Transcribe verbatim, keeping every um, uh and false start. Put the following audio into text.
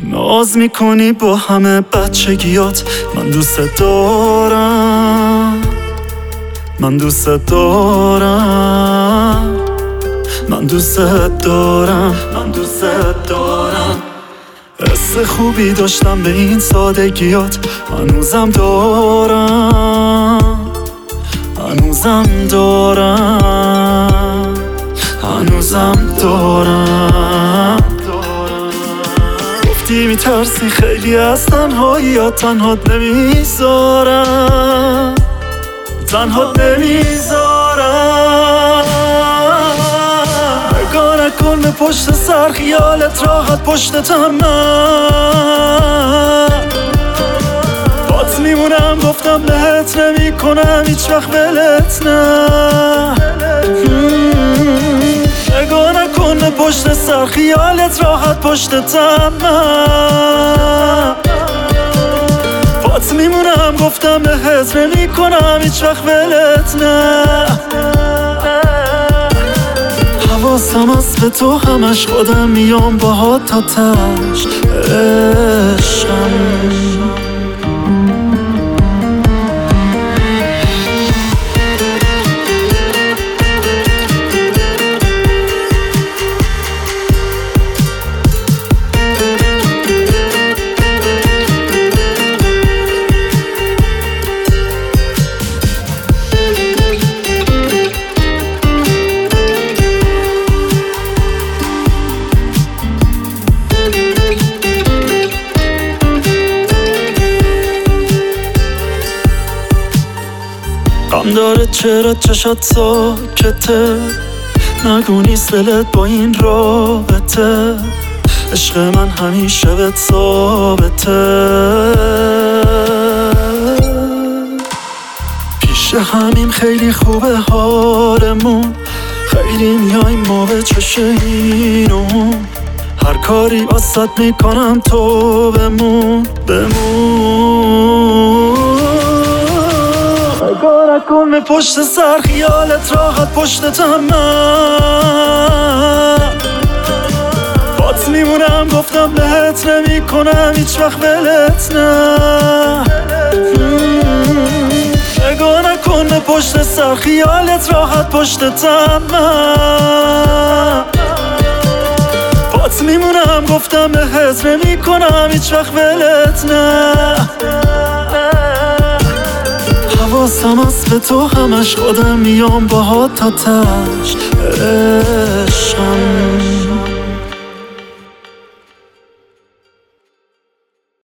ناز میکنی با همه بچگیات. من دوست دارم، من دوست دارم، من دوست دارم، من دوست دارم. حس خوبی داشتم به این سادگیات. هنوزم دارم، هنوزم دارم، هنوزم دارم. گفتی میترسی خیلی از تنهاییات، تنهات نمیذارم، تنهات نمیذارم. نگاه نکن به پشت سر، خیالت راحت پشتتم. من بات میمونم، گفتم بهت نمی کنم هیچ وقت ولت نه. نگاه نکن به پشت سر، خیالت راحت پشتتم. من بات میمونم، گفتم بهت نمی کنم هیچ وقت ولت نه. حواسم از به تو همش، خودم میام باهات تا تش. عشقم غم داره چرا چشات ساکته؟ نگو نیست دلت با این رابطه. عشق من همیشه بهت ثابته. پیش همیم خیلی خوبه حالمون، خیلی میایم ما به چش اینمون. هر کاری واسط میکنم تو بمون، بمون. نگاه نکن به پشت سر، خیالت راحت پشتتم. من بات میمونم، گفتم بهت نمی کنم هیچ وقت ولت نه. نگاه نکن به پشت سر، خیالت راحت پشتتم. من بات میمونم، گفتم بهت نمی کنم هیچ وقت ولت نه. حواسم از به تو همش، خودم میام باهات تا تش. عشقم